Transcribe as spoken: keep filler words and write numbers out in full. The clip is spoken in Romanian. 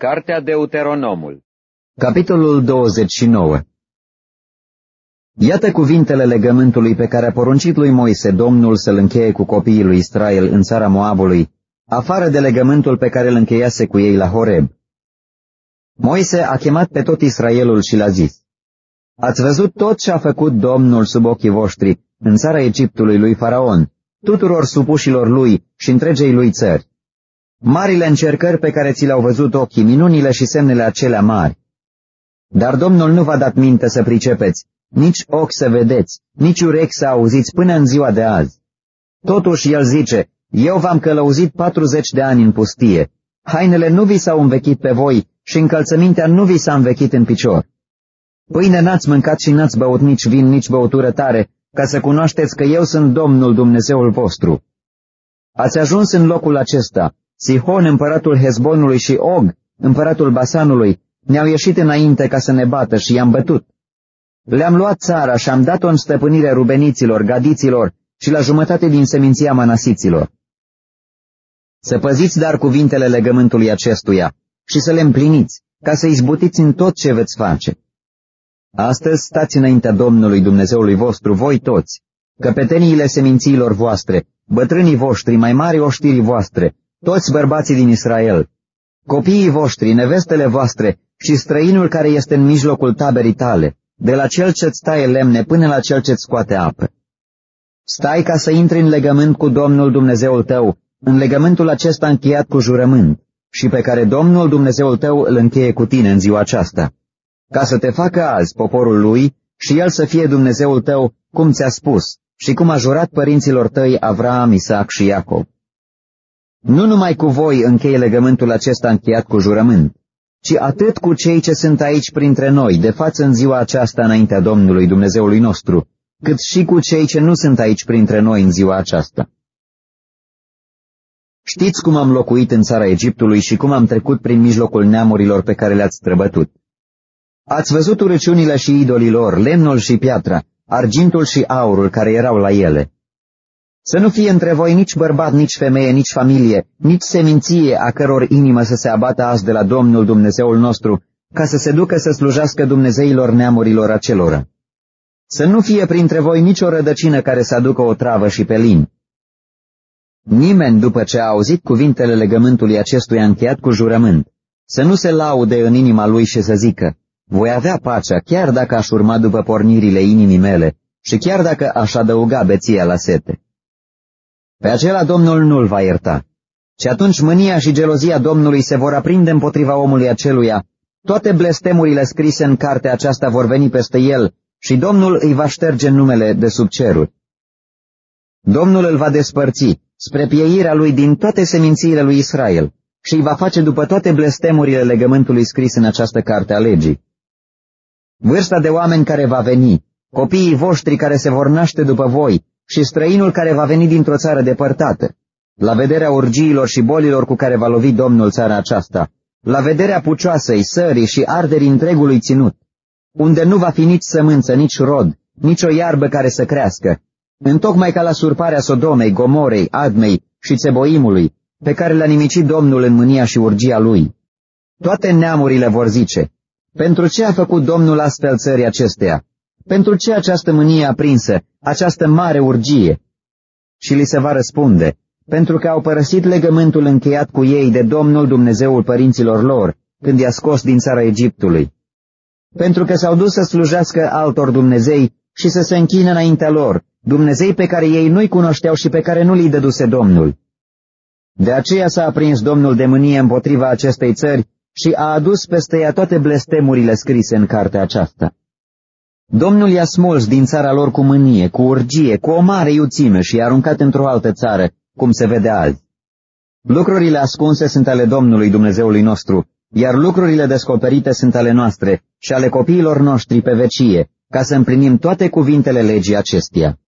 Cartea Deuteronomul. Capitolul douăzeci și nouă. Iată cuvintele legământului pe care a poruncit lui Moise Domnul să-l încheie cu copiii lui Israel în țara Moabului, afară de legământul pe care îl încheiase cu ei la Horeb. Moise a chemat pe tot Israelul și l-a zis: Ați văzut tot ce a făcut Domnul sub ochii voștri în țara Egiptului lui Faraon, tuturor supușilor lui și întregei lui țări. Marile încercări pe care ți le-au văzut ochii, minunile și semnele acelea mari. Dar Domnul nu v-a dat minte să pricepeți, nici ochi să vedeți, nici urechi să auziți până în ziua de azi. Totuși el zice: Eu v-am călăuzit patruzeci de ani în pustie, hainele nu vi s-au învechit pe voi și încălțămintea nu vi s-a învechit în picior. Pâine n-ați mâncat și n-ați băut nici vin, nici băutură tare, ca să cunoașteți că eu sunt Domnul Dumnezeul vostru. Ați ajuns în locul acesta. Sihon, împăratul Hezbonului, și Og, împăratul Basanului, ne-au ieșit înainte ca să ne bată și i-am bătut. Le-am luat țara și am dat-o în stăpânire rubeniților, gadiților și la jumătate din seminția manasiților. Să păziți dar cuvintele legământului acestuia și să le împliniți, ca să izbutiți în tot ce veți face. Astăzi stați înaintea Domnului Dumnezeului vostru, voi toți, căpeteniile semințiilor voastre, bătrânii voștri, mai mari oștirii voastre, toți bărbații din Israel, copiii voștri, nevestele voastre și străinul care este în mijlocul taberii tale, de la cel ce-ți taie lemne până la cel ce-ți scoate apă. Stai ca să intri în legământ cu Domnul Dumnezeul tău, în legământul acesta încheiat cu jurământ, și pe care Domnul Dumnezeul tău îl încheie cu tine în ziua aceasta, ca să te facă azi poporul lui și el să fie Dumnezeul tău, cum ți-a spus și cum a jurat părinților tăi Avraam, Isaac și Iacov. Nu numai cu voi încheie legământul acesta încheiat cu jurământ, ci atât cu cei ce sunt aici printre noi, de față în ziua aceasta înaintea Domnului Dumnezeului nostru, cât și cu cei ce nu sunt aici printre noi în ziua aceasta. Știți cum am locuit în țara Egiptului și cum am trecut prin mijlocul neamurilor pe care le-ați străbătut. Ați văzut urăciunile și idolilor, lemnul și piatra, argintul și aurul care erau la ele. Să nu fie între voi nici bărbat, nici femeie, nici familie, nici seminție a căror inimă să se abată azi de la Domnul Dumnezeul nostru, ca să se ducă să slujească dumnezeilor neamurilor acelora. Să nu fie printre voi nicio rădăcină care să aducă o travă și pelin. Nimeni, după ce a auzit cuvintele legământului acestuia încheiat cu jurământ, să nu se laude în inima lui și să zică: voi avea pacea, chiar dacă aș urma după pornirile inimii mele și chiar dacă aș adăuga beția la sete. Pe acela Domnul nu-l va ierta. Și atunci mânia și gelozia Domnului se vor aprinde împotriva omului aceluia, toate blestemurile scrise în cartea aceasta vor veni peste el și Domnul îi va șterge numele de sub ceruri. Domnul îl va despărți spre pieirea lui din toate semințiile lui Israel și îi va face după toate blestemurile legământului scris în această carte a legii. Vârsta de oameni care va veni, copiii voștri care se vor naște după voi și străinul care va veni dintr-o țară depărtată, la vederea urgiilor și bolilor cu care va lovi Domnul țara aceasta, la vederea pucioasei, sării și arderii întregului ținut, unde nu va fi nici sămânță, nici rod, nici o iarbă care să crească, întocmai ca la surparea Sodomei, Gomorei, Admei și Țeboimului, pe care le-a nimicit Domnul în mânia și urgia lui. Toate neamurile vor zice: pentru ce a făcut Domnul astfel țării acesteia? Pentru ce această mânie aprinsă, această mare urgie? Și li se va răspunde: pentru că au părăsit legământul încheiat cu ei de Domnul Dumnezeul părinților lor, când i-a scos din țara Egiptului. Pentru că s-au dus să slujească altor dumnezei și să se închine înaintea lor, dumnezei pe care ei nu-i cunoșteau și pe care nu li dăduse Domnul. De aceea s-a aprins Domnul de mânie împotriva acestei țări și a adus peste ea toate blestemurile scrise în cartea aceasta. Domnul i-a smuls din țara lor cu mânie, cu urgie, cu o mare iuțime și i-a aruncat într-o altă țară, cum se vede azi. Lucrurile ascunse sunt ale Domnului Dumnezeului nostru, iar lucrurile descoperite sunt ale noastre și ale copiilor noștri pe vecie, ca să împlinim toate cuvintele legii acesteia.